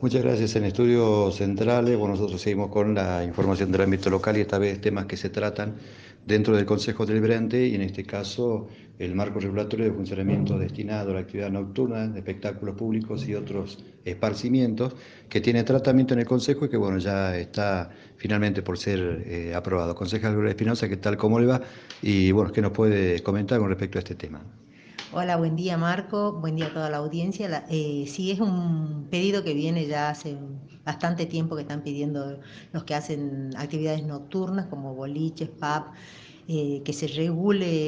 Muchas gracias. En Estudios Centrales, bueno, nosotros seguimos con la información del ámbito local y esta vez temas que se tratan dentro del Consejo Deliberante y en este caso el marco regulatorio de funcionamiento destinado a la actividad nocturna, de espectáculos públicos y otros esparcimientos que tiene tratamiento en el Consejo y que bueno, ya está finalmente por ser aprobado. Concejal Gloria Espinosa, ¿qué tal? ¿Cómo le va? Y bueno, ¿qué nos puede comentar con respecto a este tema? Hola, buen día Marco, buen día a toda la audiencia. Sí, es un pedido que viene ya hace bastante tiempo que están pidiendo los que hacen actividades nocturnas como boliches, pub, que se regule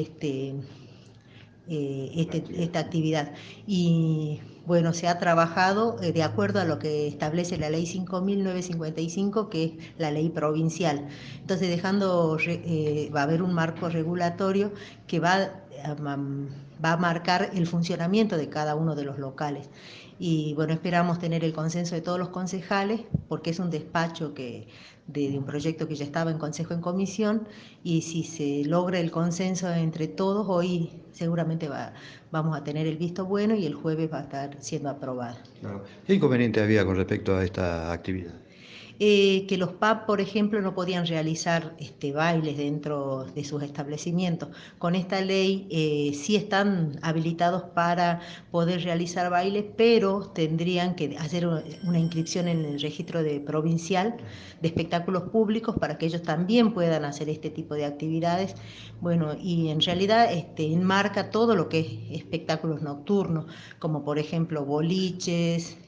esta actividad. Y bueno, se ha trabajado de acuerdo a lo que establece la ley 5.955, que es la ley provincial. Entonces, va a haber un marco regulatorio que va a marcar el funcionamiento de cada uno de los locales. Y bueno, esperamos tener el consenso de todos los concejales, porque es un despacho de un proyecto que ya estaba en consejo en comisión, y si se logra el consenso entre todos, hoy seguramente vamos a tener el visto bueno y el jueves va a estar siendo aprobado. Claro. ¿Qué inconveniente había con respecto a esta actividad? Que los pubs, por ejemplo, no podían realizar bailes dentro de sus establecimientos. Con esta ley sí están habilitados para poder realizar bailes, pero tendrían que hacer una inscripción en el registro provincial de espectáculos públicos para que ellos también puedan hacer este tipo de actividades. Bueno, y en realidad enmarca todo lo que es espectáculos nocturnos, como por ejemplo boliches,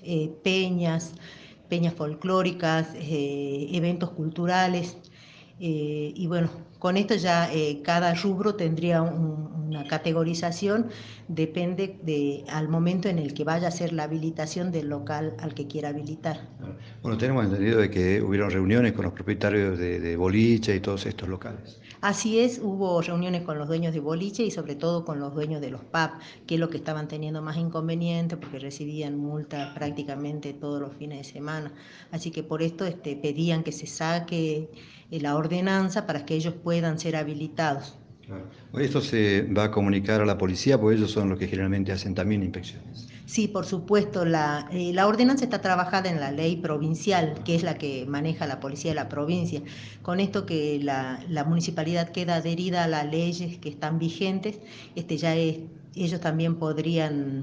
peñas folclóricas, eventos culturales. Y bueno, con esto ya cada rubro tendría una categorización, depende al momento en el que vaya a ser la habilitación del local al que quiera habilitar. Bueno, tenemos entendido de que hubieron reuniones con los propietarios de boliche y todos estos locales. Así es, hubo reuniones con los dueños de boliche y sobre todo con los dueños de los pubs, que es lo que estaban teniendo más inconveniente porque recibían multas prácticamente todos los fines de semana. Así que por esto pedían que se saque la ordenanza para que ellos puedan ser habilitados. Claro. Esto se va a comunicar a la policía, porque ellos son los que generalmente hacen también inspecciones. Sí, por supuesto, la ordenanza está trabajada en la ley provincial, que es la que maneja la policía de la provincia. Con esto que la municipalidad queda adherida a las leyes que están vigentes, ellos también podrían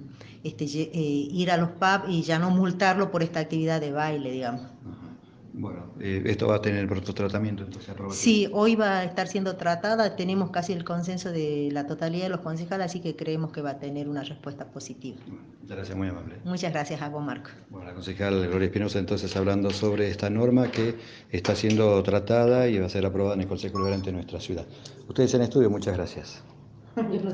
ir a los pubs y ya no multarlo por esta actividad de baile, digamos. Ajá. Bueno, esto va a tener pronto tratamiento, entonces aprobación. Sí, hoy va a estar siendo tratada, tenemos casi el consenso de la totalidad de los concejales, así que creemos que va a tener una respuesta positiva. Bueno, muchas gracias, muy amable. Muchas gracias a vos, Marco. Bueno, la concejal Gloria Espinosa entonces hablando sobre esta norma que está siendo tratada y va a ser aprobada en el Consejo Deliberante de nuestra ciudad. Ustedes en estudio, muchas gracias.